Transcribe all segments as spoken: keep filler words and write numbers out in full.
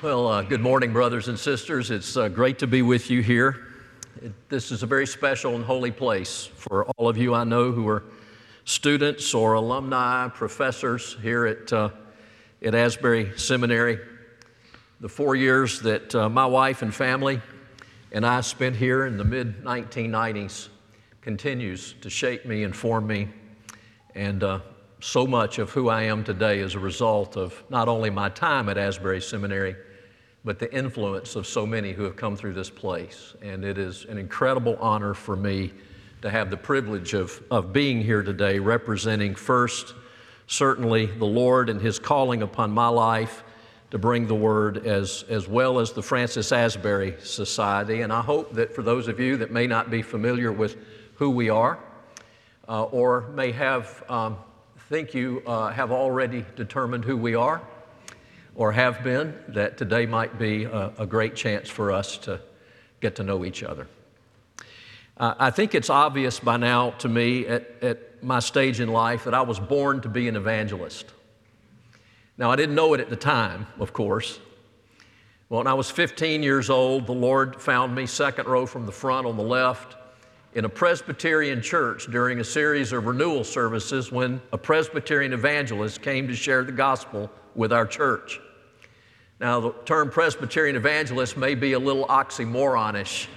Well, uh, good morning, brothers and sisters. It's uh, great to be with you here. It, this is a very special and holy place for all of you I know who are students or alumni, professors here at, uh, at Asbury Seminary. The four years that uh, my wife and family and I spent here in the mid nineteen nineties continues to shape me and form me, and uh, so much of who I am today is a result of not only my time at Asbury Seminary, but the influence of so many who have come through this place. And it is an incredible honor for me to have the privilege of, of being here today, representing first, certainly, the Lord and His calling upon my life to bring the Word, as, as well as the Francis Asbury Society. And I hope that for those of you that may not be familiar with who we are, uh, or may have, um, think you uh, have already determined who we are, or have been, that today might be a, a great chance for us to get to know each other. Uh, I think it's obvious by now to me at, at my stage in life that I was born to be an evangelist. Now, I didn't know it at the time, of course. Well, when I was fifteen years old, the Lord found me second row from the front on the left in a Presbyterian church during a series of renewal services when a Presbyterian evangelist came to share the gospel with our church. Now, the term Presbyterian evangelist may be a little oxymoronish,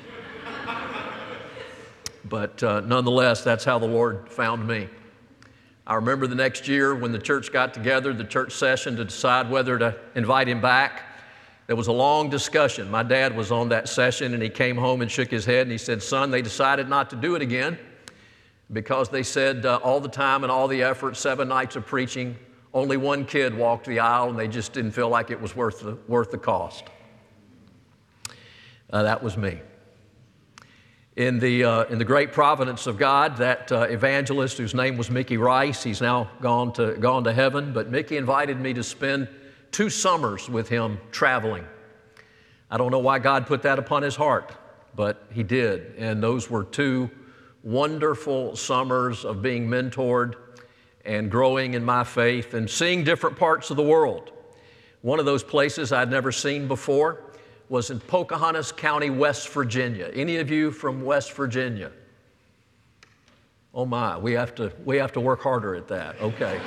but uh, nonetheless, that's how the Lord found me. I remember the next year when the church got together, the church session, to decide whether to invite him back. There was a long discussion. My dad was on that session, and he came home and shook his head, and he said, "Son, they decided not to do it again because they said uh, all the time and all the effort, seven nights of preaching, only one kid walked the aisle, and they just didn't feel like it was worth the, worth the cost." Uh, that was me. In the, uh, in the great providence of God, that uh, evangelist whose name was Mickey Rice, he's now gone to, gone to heaven, but Mickey invited me to spend two summers with him traveling. I don't know why God put that upon his heart, but he did. And those were two wonderful summers of being mentored and growing in my faith and seeing different parts of the world. One of those places I'd never seen before was in Pocahontas County, West Virginia. Any of you from West Virginia? Oh my, we have to, we have to work harder at that. Okay.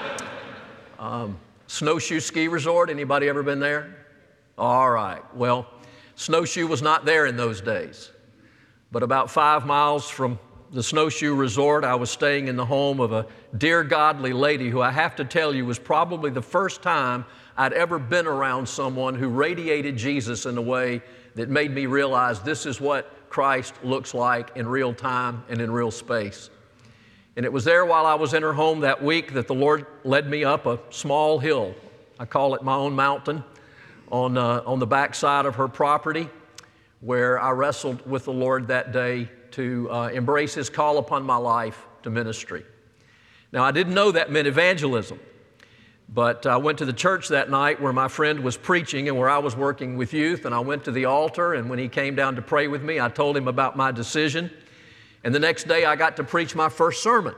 um, Snowshoe Ski Resort, anybody ever been there? All right, well, Snowshoe was not there in those days. But about five miles from the Snowshoe Resort, I was staying in the home of a dear godly lady who I have to tell you was probably the first time I'd ever been around someone who radiated Jesus in a way that made me realize this is what Christ looks like in real time and in real space. And it was there while I was in her home that week that the Lord led me up a small hill. I call it my own mountain on, uh, on the backside of her property, where I wrestled with the Lord that day to uh, embrace His call upon my life to ministry. Now, I didn't know that meant evangelism, but I went to the church that night where my friend was preaching and where I was working with youth, and I went to the altar, and when he came down to pray with me, I told him about my decision, and the next day I got to preach my first sermon,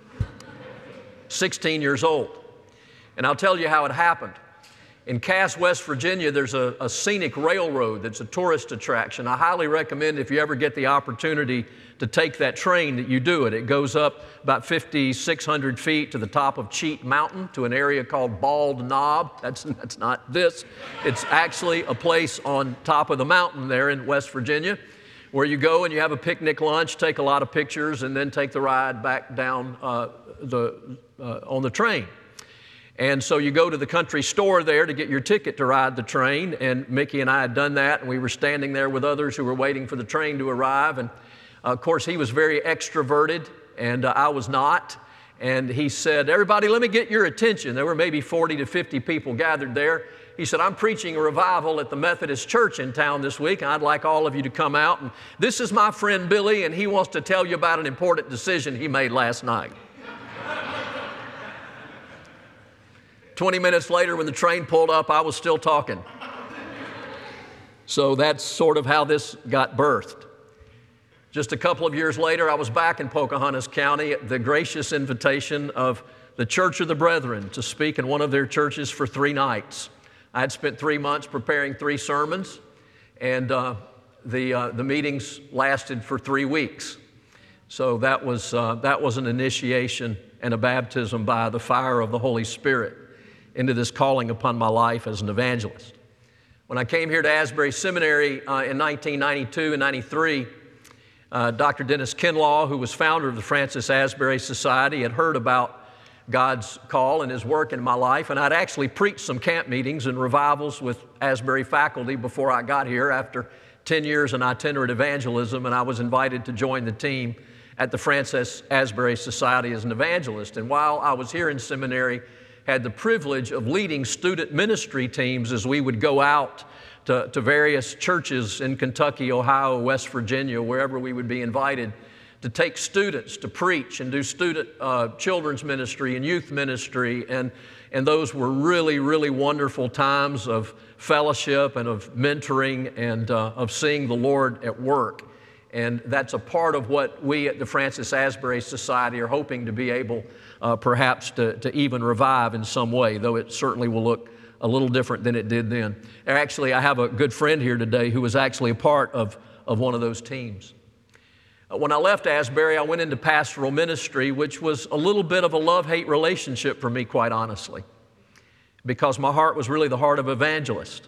sixteen years old. And I'll tell you how it happened. In Cass, West Virginia, there's a, a scenic railroad that's a tourist attraction. I highly recommend if you ever get the opportunity to take that train that you do it. It goes up about fifty-six hundred feet to the top of Cheat Mountain to an area called Bald Knob. That's, that's not this. It's actually a place on top of the mountain there in West Virginia where you go and you have a picnic lunch, take a lot of pictures, and then take the ride back down uh, the, uh, on the train. And so you go to the country store there to get your ticket to ride the train, and Mickey and I had done that, and we were standing there with others who were waiting for the train to arrive, and uh, of course he was very extroverted, and uh, I was not, and he said, "Everybody, let me get your attention." There were maybe forty to fifty people gathered there. He said, "I'm preaching a revival at the Methodist Church in town this week, and I'd like all of you to come out, and this is my friend Billy, and he wants to tell you about an important decision he made last night." twenty minutes later, when the train pulled up, I was still talking. So that's sort of how this got birthed. Just a couple of years later, I was back in Pocahontas County at the gracious invitation of the Church of the Brethren to speak in one of their churches for three nights. I had spent three months preparing three sermons, and uh, the, uh, the meetings lasted for three weeks. So that was, uh, that was an initiation and a baptism by the fire of the Holy Spirit into this calling upon my life as an evangelist. When I came here to Asbury Seminary uh, in nineteen ninety-two and ninety-three, uh, Doctor Dennis Kinlaw, who was founder of the Francis Asbury Society, had heard about God's call and His work in my life, and I'd actually preached some camp meetings and revivals with Asbury faculty before I got here after ten years in itinerant evangelism, and I was invited to join the team at the Francis Asbury Society as an evangelist. And while I was here in seminary, had the privilege of leading student ministry teams as we would go out to, to various churches in Kentucky, Ohio, West Virginia, wherever we would be invited, to take students to preach and do student uh, children's ministry and youth ministry. And, and those were really, really wonderful times of fellowship and of mentoring and uh, of seeing the Lord at work. And that's a part of what we at the Francis Asbury Society are hoping to be able uh, perhaps to, to even revive in some way, though it certainly will look a little different than it did then. Actually, I have a good friend here today who was actually a part of, of one of those teams. Uh, when I left Asbury, I went into pastoral ministry, which was a little bit of a love-hate relationship for me, quite honestly, because my heart was really the heart of an evangelist.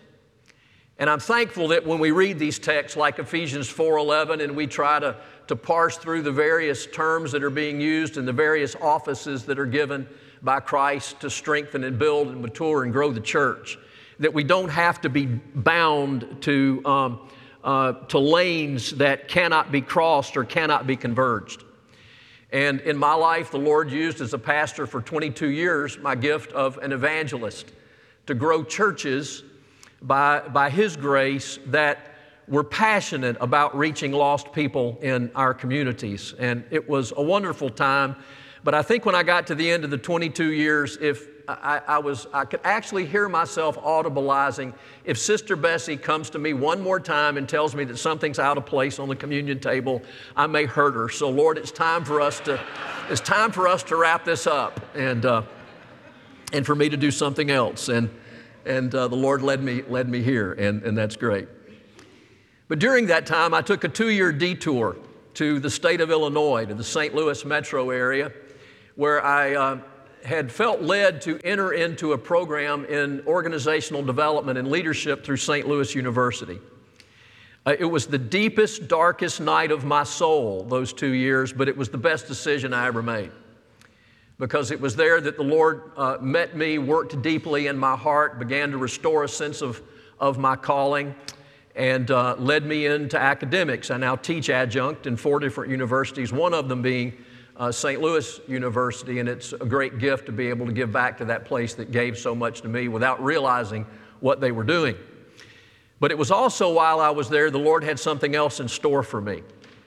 And I'm thankful that when we read these texts like Ephesians four eleven and we try to, to parse through the various terms that are being used and the various offices that are given by Christ to strengthen and build and mature and grow the church, that we don't have to be bound to, um, uh, to lanes that cannot be crossed or cannot be converged. And in my life, the Lord used as a pastor for twenty-two years my gift of an evangelist to grow churches by, by His grace that were passionate about reaching lost people in our communities. And it was a wonderful time. But I think when I got to the end of the twenty-two years, if I, I was, I could actually hear myself audibilizing, if Sister Bessie comes to me one more time and tells me that something's out of place on the communion table, I may hurt her. So Lord, it's time for us to, it's time for us to wrap this up and, uh, and for me to do something else. And And uh, the Lord led me, led me here, and, and that's great. But during that time, I took a two-year detour to the state of Illinois, to the Saint Louis metro area, where I uh, had felt led to enter into a program in organizational development and leadership through Saint Louis University. Uh, it was the deepest, darkest night of my soul, those two years, but it was the best decision I ever made, because it was there that the Lord uh, met me, worked deeply in my heart, began to restore a sense of, of my calling, and uh, led me into academics. I now teach adjunct in four different universities, one of them being uh, Saint Louis University, and it's a great gift to be able to give back to that place that gave so much to me without realizing what they were doing. But it was also while I was there, the Lord had something else in store for me.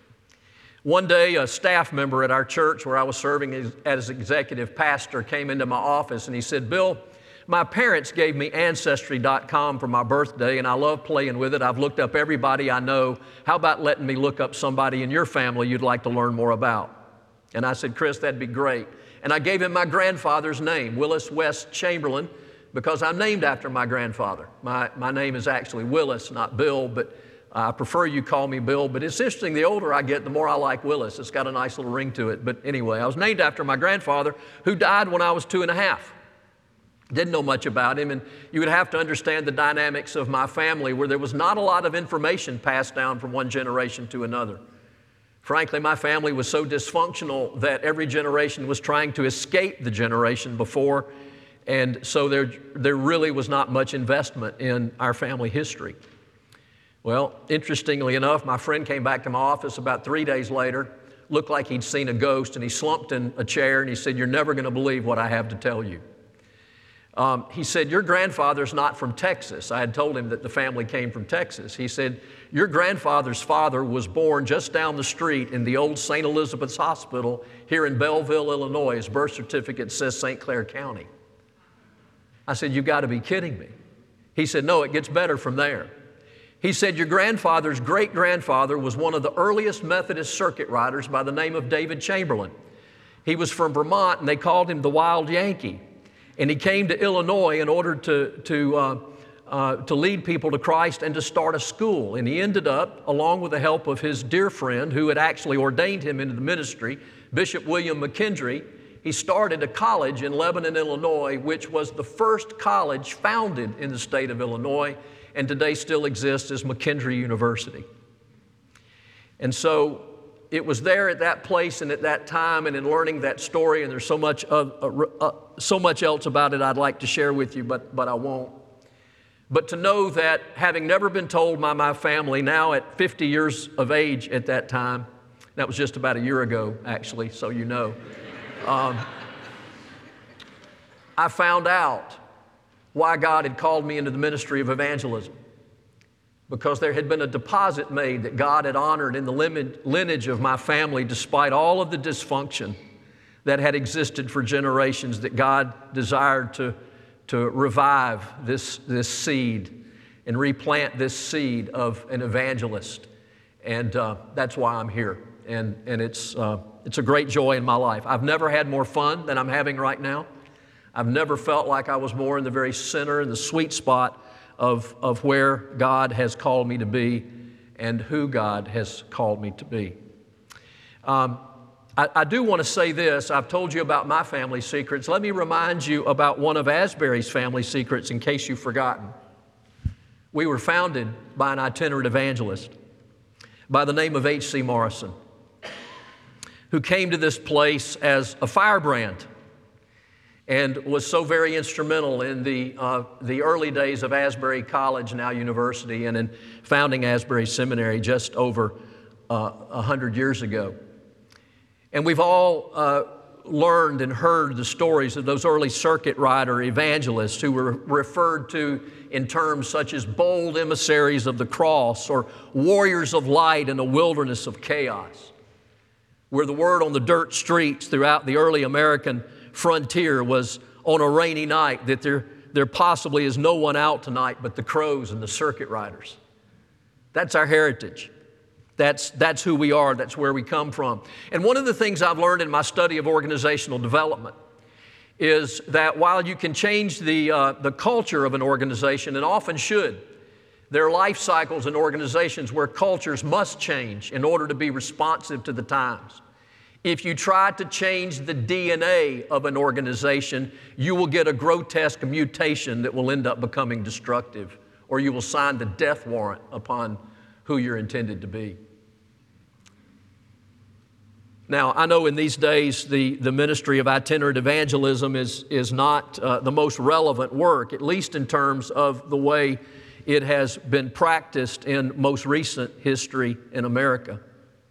One day, a staff member at our church where I was serving as, as executive pastor came into my office and he said, "Bill, my parents gave me Ancestry dot com for my birthday and I love playing with it. I've looked up everybody I know. How about letting me look up somebody in your family you'd like to learn more about?" And I said, "Chris, that'd be great." And I gave him my grandfather's name, Willis West Chamberlain, because I'm named after my grandfather. My, my name is actually Willis, not Bill, but I prefer you call me Bill, but it's interesting, the older I get, the more I like Willis. It's got a nice little ring to it. But anyway, I was named after my grandfather, who died when I was two and a half. Didn't know much about him, and you would have to understand the dynamics of my family where there was not a lot of information passed down from one generation to another. Frankly, my family was so dysfunctional that every generation was trying to escape the generation before, and so there, there really was not much investment in our family history. Well, interestingly enough, my friend came back to my office about three days later, looked like he'd seen a ghost, and he slumped in a chair and he said, "You're never going to believe what I have to tell you." Um, he said, "Your grandfather's not from Texas." I had told him that the family came from Texas. He said, "Your grandfather's father was born just down the street in the old Saint Elizabeth's Hospital here in Belleville, Illinois. His birth certificate says Saint Clair County." I said, "You've got to be kidding me." He said, "No, it gets better from there." He said, "Your grandfather's great-grandfather was one of the earliest Methodist circuit riders by the name of David Chamberlain. He was from Vermont, and they called him the Wild Yankee. And he came to Illinois in order to, to uh, uh, to lead people to Christ and to start a school. And he ended up, along with the help of his dear friend who had actually ordained him into the ministry, Bishop William McKendry, he started a college in Lebanon, Illinois, which was the first college founded in the state of Illinois and today still exists as McKendry University. And so it was there at that place and at that time and in learning that story, and there's so much, of, uh, uh, so much else about it I'd like to share with you, but, but I won't. But to know that having never been told by my family, now at fifty years of age at that time, that was just about a year ago actually, so you know, um, I found out why God had called me into the ministry of evangelism. Because there had been a deposit made that God had honored in the lineage of my family despite all of the dysfunction that had existed for generations, that God desired to, to revive this, this seed and replant this seed of an evangelist. And uh, that's why I'm here. And, and it's, uh, it's a great joy in my life. I've never had more fun than I'm having right now. I've never felt like I was more in the very center and the sweet spot Of, of where God has called me to be and who God has called me to be. Um, I, I do want to say this. I've told you about my family secrets. Let me remind you about one of Asbury's family secrets in case you've forgotten. We were founded by an itinerant evangelist by the name of H C Morrison, who came to this place as a firebrand and was so very instrumental in the, uh, the early days of Asbury College, now University, and in founding Asbury Seminary just over uh, one hundred years ago. And we've all uh, learned and heard the stories of those early circuit rider evangelists who were referred to in terms such as bold emissaries of the cross or warriors of light in a wilderness of chaos, where the word on the dirt streets throughout the early American frontier was on a rainy night that there, there possibly is no one out tonight but the crows and the circuit riders. That's our heritage. That's, that's who we are. That's where we come from. And one of the things I've learned in my study of organizational development is that while you can change the, uh, the culture of an organization, and often should, there are life cycles in organizations where cultures must change in order to be responsive to the times. If you try to change the D N A of an organization, you will get a grotesque mutation that will end up becoming destructive, or you will sign the death warrant upon who you're intended to be. Now, I know in these days the, the ministry of itinerant evangelism is, is not uh, the most relevant work, at least in terms of the way it has been practiced in most recent history in America.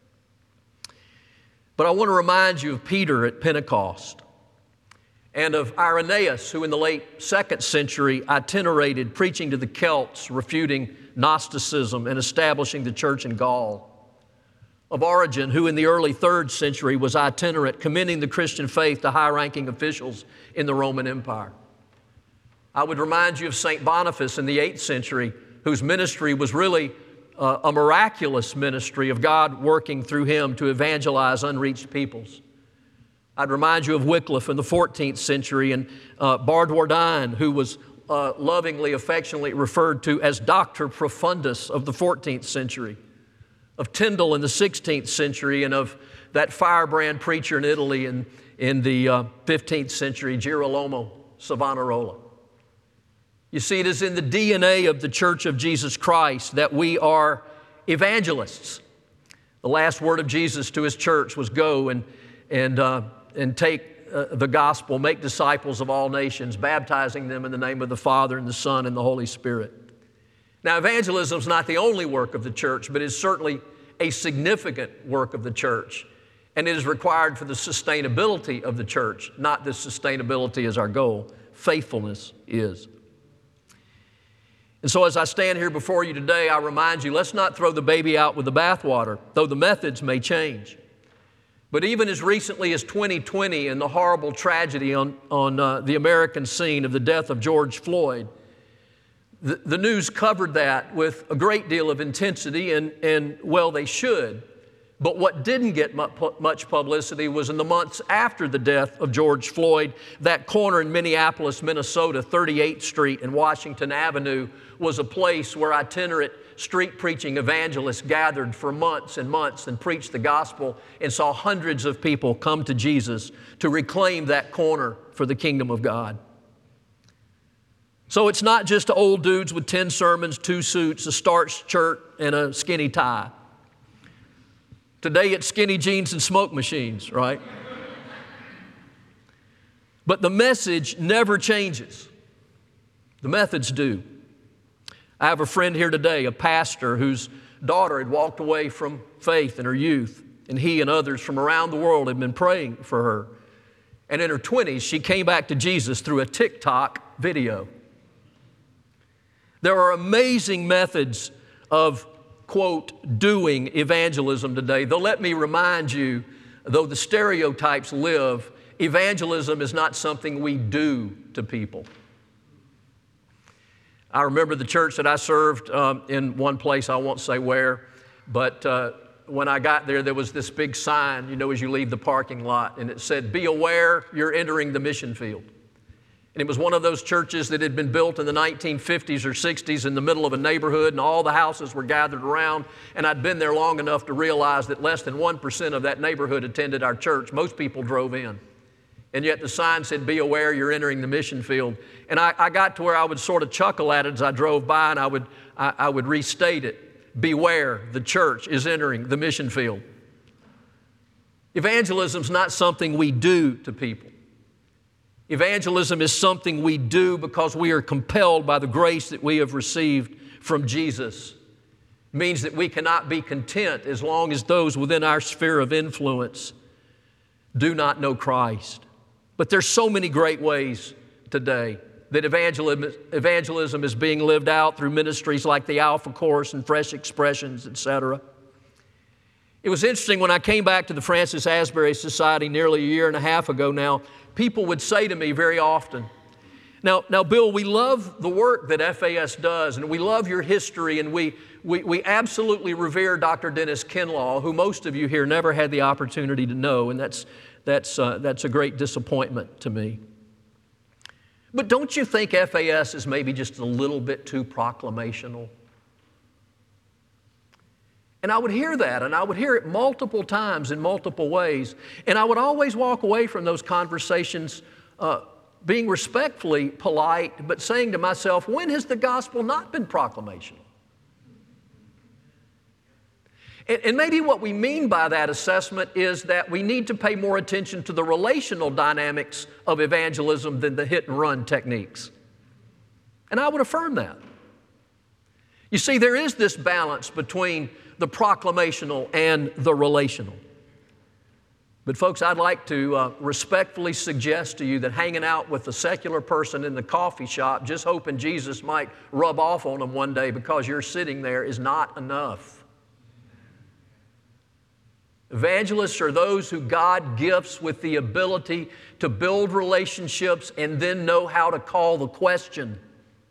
But I want to remind you of Peter at Pentecost and of Irenaeus, who in the late second century itinerated, preaching to the Celts, refuting Gnosticism and establishing the church in Gaul. Of Origen, who in the early third century was itinerant, commending the Christian faith to high-ranking officials in the Roman Empire. I would remind you of Saint Boniface in the eighth century, whose ministry was really Uh, a miraculous ministry of God working through him to evangelize unreached peoples. I'd remind you of Wycliffe in the fourteenth century and uh, Bardwardine, who was uh, lovingly, affectionately referred to as Doctor Profundus of the fourteenth century, of Tyndale in the sixteenth century, and of that firebrand preacher in Italy in, in the uh, fifteenth century, Girolamo Savonarola. You see, it is in the D N A of the Church of Jesus Christ that we are evangelists. The last word of Jesus to His church was go and, and, uh, and take uh, the gospel, make disciples of all nations, baptizing them in the name of the Father and the Son and the Holy Spirit. Now, evangelism is not the only work of the church, but it's certainly a significant work of the church. And it is required for the sustainability of the church, not that sustainability is our goal. Faithfulness is. And so as I stand here before you today, I remind you, let's not throw the baby out with the bathwater, though the methods may change. But even as recently as twenty twenty and the horrible tragedy on, on uh, the American scene of the death of George Floyd, the, the news covered that with a great deal of intensity, and, and well, they should. But what didn't get much publicity was in the months after the death of George Floyd, that corner in Minneapolis, Minnesota, thirty-eighth Street and Washington Avenue was a place where itinerant street preaching evangelists gathered for months and months and preached the gospel and saw hundreds of people come to Jesus to reclaim that corner for the kingdom of God. So it's not just old dudes with ten sermons, two suits, a starched shirt, and a skinny tie. Today it's skinny jeans and smoke machines, right? But the message never changes. The methods do. I have a friend here today, a pastor whose daughter had walked away from faith in her youth, and he and others from around the world had been praying for her. And in her twenties, she came back to Jesus through a TikTok video. There are amazing methods of, quote, doing evangelism today. Though let me remind you, though the stereotypes live, evangelism is not something we do to people. I remember the church that I served um, in one place, I won't say where, but uh, when I got there, there was this big sign, you know, as you leave the parking lot, and it said, "Be aware, you're entering the mission field." And it was one of those churches that had been built in the nineteen fifties or sixties in the middle of a neighborhood, and all the houses were gathered around. And I'd been there long enough to realize that less than one percent of that neighborhood attended our church. Most people drove in. And yet the sign said, "Be aware, you're entering the mission field." And I, I got to where I would sort of chuckle at it as I drove by, and I would, I, I would restate it. Beware, the church is entering the mission field. Evangelism is not something we do to people. Evangelism is something we do because we are compelled by the grace that we have received from Jesus. It means that we cannot be content as long as those within our sphere of influence do not know Christ. But there's so many great ways today that evangelism, evangelism is being lived out through ministries like the Alpha Course and Fresh Expressions, et cetera. It was interesting when I came back to the Francis Asbury Society nearly a year and a half ago now, people would say to me very often, now, now Bill, we love the work that F A S does, and we love your history, and we, we, we absolutely revere Doctor Dennis Kinlaw, who most of you here never had the opportunity to know, and that's, that's, uh, that's a great disappointment to me. But don't you think F A S is maybe just a little bit too proclamational? And I would hear that, and I would hear it multiple times in multiple ways. And I would always walk away from those conversations uh, being respectfully polite, but saying to myself, when has the gospel not been proclamational? And, and maybe what we mean by that assessment is that we need to pay more attention to the relational dynamics of evangelism than the hit and run techniques. And I would affirm that. You see, there is this balance between the proclamational and the relational. But folks, I'd like to uh, respectfully suggest to you that hanging out with a secular person in the coffee shop, just hoping Jesus might rub off on them one day because you're sitting there, is not enough. Evangelists are those who God gifts with the ability to build relationships and then know how to call the question.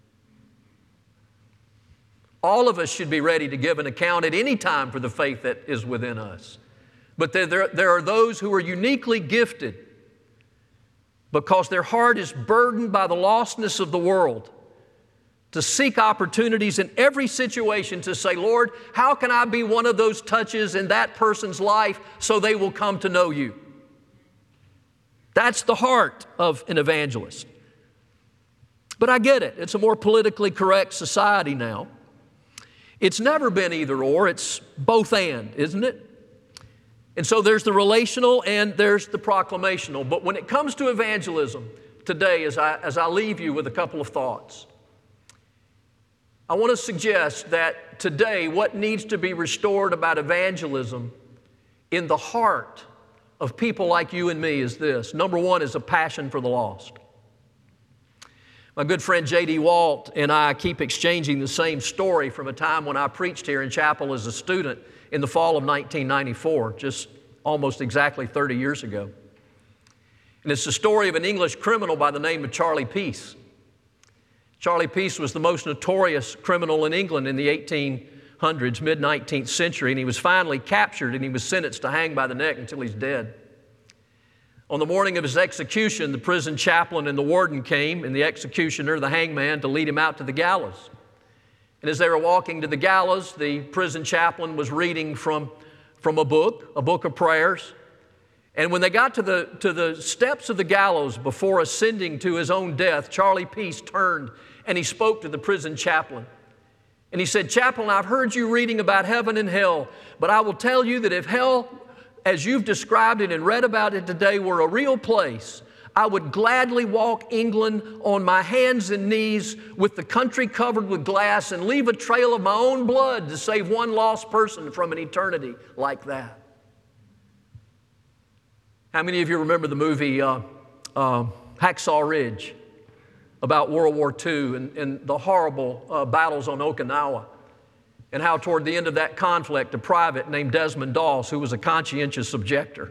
All of us should be ready to give an account at any time for the faith that is within us. But there, there, there are those who are uniquely gifted because their heart is burdened by the lostness of the world to seek opportunities in every situation to say, Lord, how can I be one of those touches in that person's life so they will come to know you? That's the heart of an evangelist. But I get it. It's a more politically correct society now. It's never been either or, it's both and, isn't it? And so there's the relational and there's the proclamational. But when it comes to evangelism today, as I, as I leave you with a couple of thoughts, I want to suggest that today what needs to be restored about evangelism in the heart of people like you and me is this. Number one is a passion for the lost. My good friend J D Walt and I keep exchanging the same story from a time when I preached here in chapel as a student in the fall of nineteen ninety-four, just almost exactly thirty years ago. And it's the story of an English criminal by the name of Charlie Peace. Charlie Peace was the most notorious criminal in England in the eighteen hundreds, mid-nineteenth century, and he was finally captured and he was sentenced to hang by the neck until he's dead. On the morning of his execution, the prison chaplain and the warden came, and the executioner, the hangman, to lead him out to the gallows. And as they were walking to the gallows, the prison chaplain was reading from, from a book, a book of prayers. And when they got to the, to the steps of the gallows before ascending to his own death, Charlie Peace turned and he spoke to the prison chaplain. And he said, "Chaplain, I've heard you reading about heaven and hell, but I will tell you that if hell, as you've described it and read about it today, were a real place, I would gladly walk England on my hands and knees with the country covered with glass and leave a trail of my own blood to save one lost person from an eternity like that." How many of you remember the movie uh, uh, Hacksaw Ridge about World War Two and, and the horrible uh, battles on Okinawa, and how toward the end of that conflict, a private named Desmond Doss, who was a conscientious objector,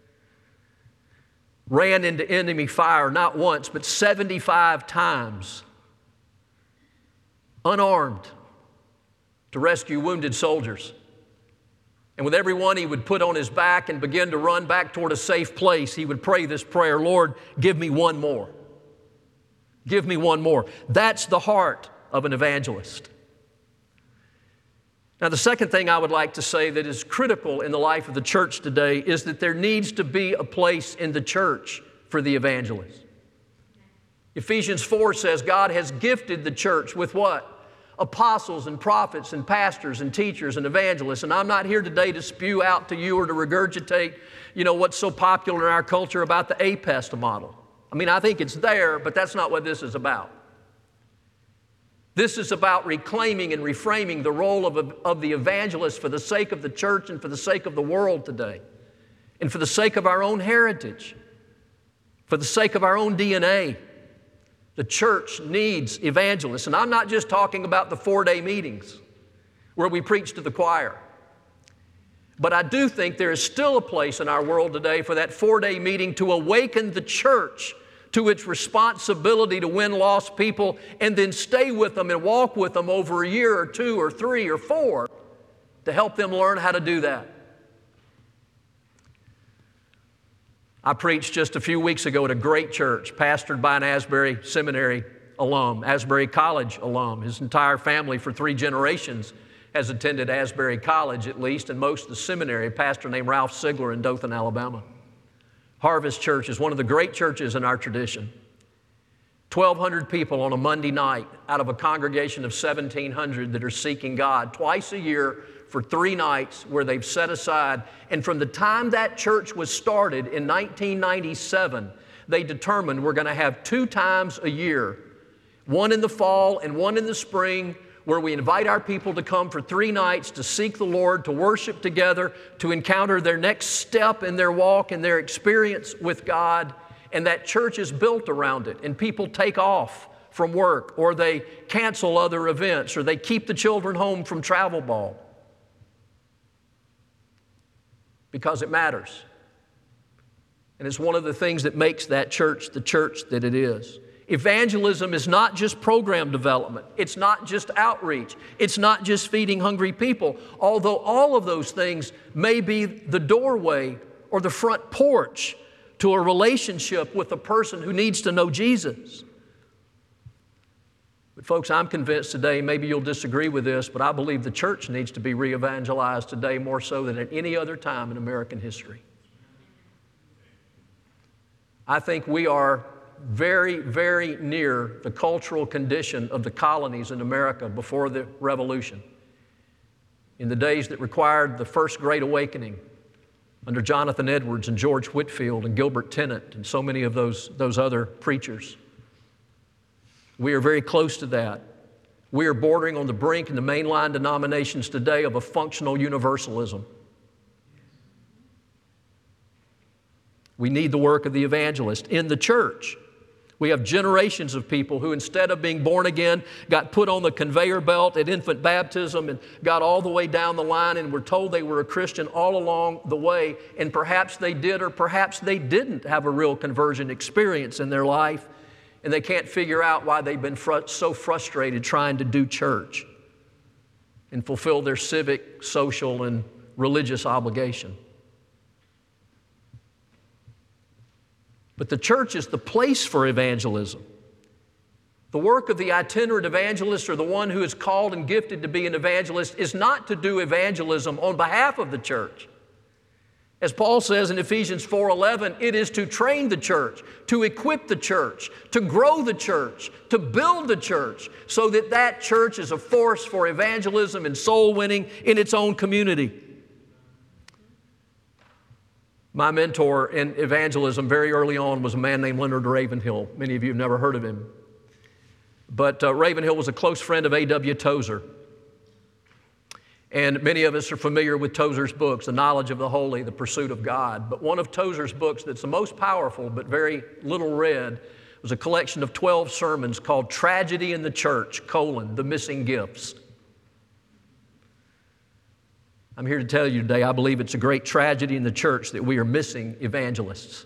ran into enemy fire not once, but seventy-five times, unarmed, to rescue wounded soldiers. And with every one he would put on his back and begin to run back toward a safe place, he would pray this prayer: "Lord, give me one more. Give me one more." That's the heart of an evangelist. Now, the second thing I would like to say that is critical in the life of the church today is that there needs to be a place in the church for the evangelist. Ephesians four says God has gifted the church with what? Apostles and prophets and pastors and teachers and evangelists. And I'm not here today to spew out to you or to regurgitate, you know, what's so popular in our culture about the APEST model. I mean, I think it's there, but that's not what this is about. This is about reclaiming and reframing the role of, of the evangelist for the sake of the church and for the sake of the world today, and for the sake of our own heritage, for the sake of our own D N A. The church needs evangelists. And I'm not just talking about the four-day meetings where we preach to the choir. But I do think there is still a place in our world today for that four-day meeting to awaken the church to its responsibility to win lost people and then stay with them and walk with them over a year or two or three or four to help them learn how to do that. I preached just a few weeks ago at a great church pastored by an Asbury Seminary alum, Asbury College alum. His entire family for three generations has attended Asbury College at least, and most of the seminary, a pastor named Ralph Sigler in Dothan, Alabama. Harvest Church is one of the great churches in our tradition. twelve hundred people on a Monday night out of a congregation of seventeen hundred that are seeking God twice a year for three nights where they've set aside. And from the time that church was started in nineteen ninety-seven, they determined we're going to have two times a year, one in the fall and one in the spring, where we invite our people to come for three nights to seek the Lord, to worship together, to encounter their next step in their walk and their experience with God. And that church is built around it. And people take off from work, or they cancel other events, or they keep the children home from travel ball. Because it matters. And it's one of the things that makes that church the church that it is. Evangelism is not just program development. It's not just outreach. It's not just feeding hungry people, although all of those things may be the doorway or the front porch to a relationship with a person who needs to know Jesus. But folks, I'm convinced today, maybe you'll disagree with this, but I believe the church needs to be re-evangelized today more so than at any other time in American history. I think we are very, very near the cultural condition of the colonies in America before the Revolution. In the days that required the first Great Awakening under Jonathan Edwards and George Whitefield and Gilbert Tennant and so many of those, those other preachers. We are very close to that. We are bordering on the brink in the mainline denominations today of a functional universalism. We need the work of the evangelist in the church. We have generations of people who, instead of being born again, got put on the conveyor belt at infant baptism and got all the way down the line and were told they were a Christian all along the way. And perhaps they did or perhaps they didn't have a real conversion experience in their life. And they can't figure out why they've been fr- so frustrated trying to do church. and fulfill their civic, social, and religious obligation. But the church is the place for evangelism. The work of the itinerant evangelist, or the one who is called and gifted to be an evangelist, is not to do evangelism on behalf of the church. As Paul says in Ephesians four eleven, it is to train the church, to equip the church, to grow the church, to build the church, so that that church is a force for evangelism and soul winning in its own community. My mentor in evangelism very early on was a man named Leonard Ravenhill. Many of you have never heard of him. But uh, Ravenhill was a close friend of A W Tozer. And many of us are familiar with Tozer's books, The Knowledge of the Holy, The Pursuit of God. But one of Tozer's books that's the most powerful but very little read was a collection of twelve sermons called Tragedy in the Church, colon, The Missing Gifts. I'm here to tell you today, I believe it's a great tragedy in the church that we are missing evangelists.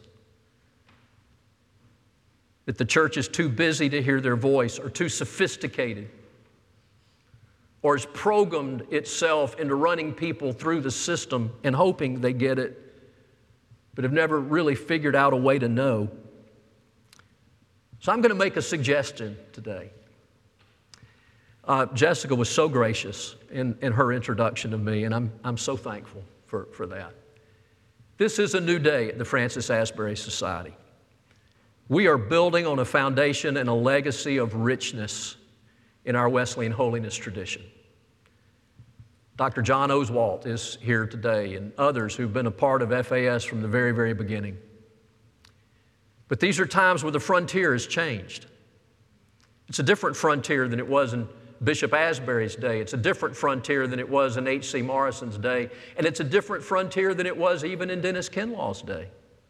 That the church is too busy to hear their voice, or too sophisticated, or has programmed itself into running people through the system and hoping they get it, but have never really figured out a way to know. So I'm going to make a suggestion today. Uh, Jessica was so gracious in, in her introduction of me, and I'm, I'm so thankful for, for that. This is a new day at the Francis Asbury Society. We are building on a foundation and a legacy of richness in our Wesleyan holiness tradition. Doctor John Oswalt is here today, and others who've been a part of F A S from the very, very beginning. But these are times where the frontier has changed. It's a different frontier than it was in Bishop Asbury's day. It's a different frontier than it was in H C Morrison's day. And it's a different frontier than it was even in Dennis Kinlaw's day.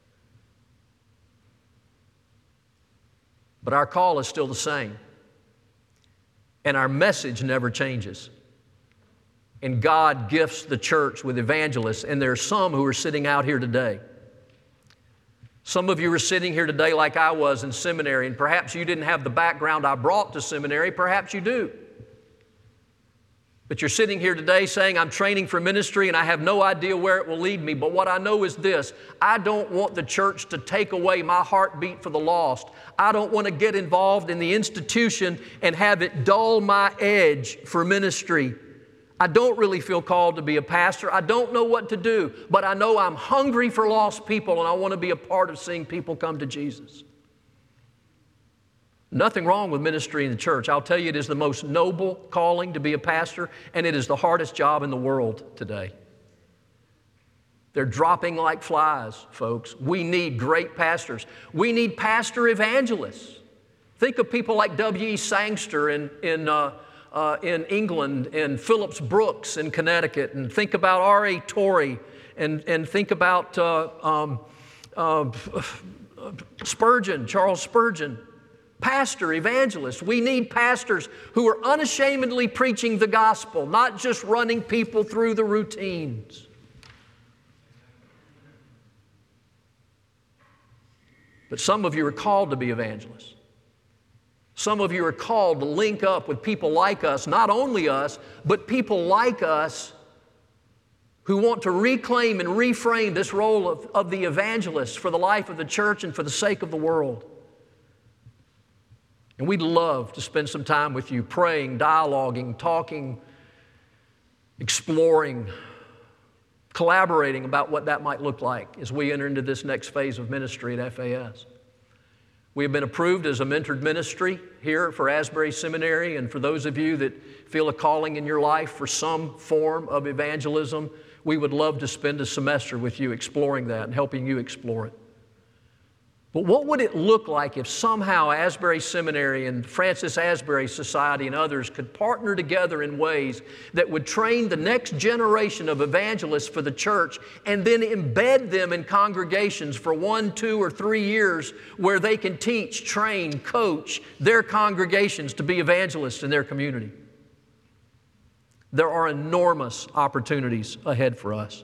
But our call is still the same. And our message never changes. And God gifts the church with evangelists. And there are some who are sitting out here today. Some of you are sitting here today like I was in seminary, and perhaps you didn't have the background I brought to seminary. Perhaps you do. But you're sitting here today saying, I'm training for ministry and I have no idea where it will lead me. But what I know is this: I don't want the church to take away my heartbeat for the lost. I don't want to get involved in the institution and have it dull my edge for ministry. I don't really feel called to be a pastor. I don't know what to do, but I know I'm hungry for lost people and I want to be a part of seeing people come to Jesus. Nothing wrong with ministry in the church. I'll tell you, it is the most noble calling to be a pastor, and it is the hardest job in the world today. They're dropping like flies, folks. We need great pastors. We need pastor evangelists. Think of people like W E Sangster in, in, uh, uh, in England, and Phillips Brooks in Connecticut, and think about R A Torrey, and, and think about uh, um, uh, Spurgeon, Charles Spurgeon. Pastor, evangelist. We need pastors who are unashamedly preaching the gospel, not just running people through the routines. But some of you are called to be evangelists. Some of you are called to link up with people like us, not only us, but people like us who want to reclaim and reframe this role of, of the evangelist for the life of the church and for the sake of the world. And we'd love to spend some time with you praying, dialoguing, talking, exploring, collaborating about what that might look like as we enter into this next phase of ministry at F A S. We have been approved as a mentored ministry here for Asbury Seminary, and for those of you that feel a calling in your life for some form of evangelism, we would love to spend a semester with you exploring that and helping you explore it. But what would it look like if somehow Asbury Seminary and Francis Asbury Society and others could partner together in ways that would train the next generation of evangelists for the church and then embed them in congregations for one, two, or three years where they can teach, train, coach their congregations to be evangelists in their community? There are enormous opportunities ahead for us.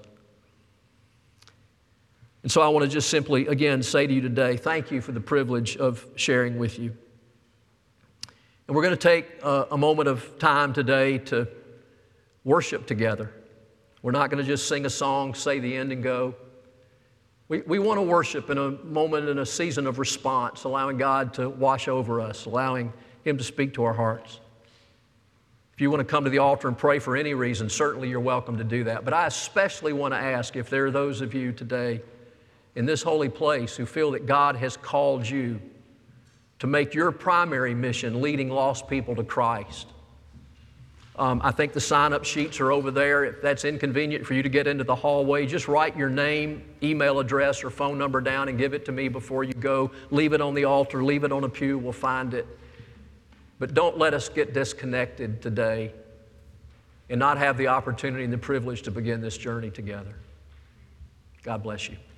And so I want to just simply, again, say to you today, thank you for the privilege of sharing with you. And we're going to take a, a moment of time today to worship together. We're not going to just sing a song, say the end, and go. We, we want to worship in a moment, in a season of response, allowing God to wash over us, allowing Him to speak to our hearts. If you want to come to the altar and pray for any reason, certainly you're welcome to do that. But I especially want to ask if there are those of you today in this holy place who feel that God has called you to make your primary mission leading lost people to Christ. Um, I think the sign-up sheets are over there. If that's inconvenient for you to get into the hallway, just write your name, email address, or phone number down and give it to me before you go. Leave it on the altar, leave it on a pew, we'll find it. But don't let us get disconnected today and not have the opportunity and the privilege to begin this journey together. God bless you.